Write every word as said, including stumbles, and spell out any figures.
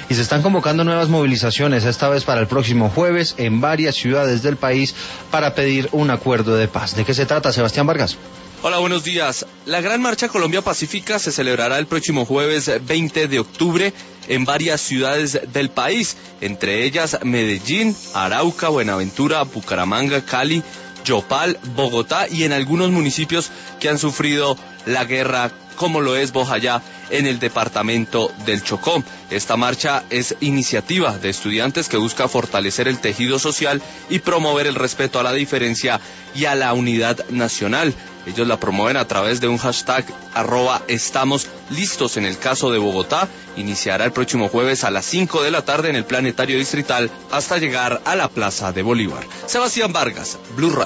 y se están convocando nuevas movilizaciones, esta vez para el próximo jueves en varias ciudades del país para pedir un acuerdo de paz. ¿De qué se trata, Sebastián Vargas? Hola, buenos días. La Gran Marcha Colombia Pacífica se celebrará el próximo jueves veinte de octubre en varias ciudades del país, entre ellas Medellín, Arauca, Buenaventura, Bucaramanga, Cali, Yopal, Bogotá y en algunos municipios que han sufrido la guerra, como lo es Bojayá, en el departamento del Chocó. Esta marcha es iniciativa de estudiantes que busca fortalecer el tejido social y promover el respeto a la diferencia y a la unidad nacional. Ellos la promueven a través de un hashtag arroba estamos listos. En el caso de Bogotá, iniciará el próximo jueves a las cinco de la tarde en el Planetario Distrital hasta llegar a la Plaza de Bolívar. Sebastián Vargas, Blue Radio.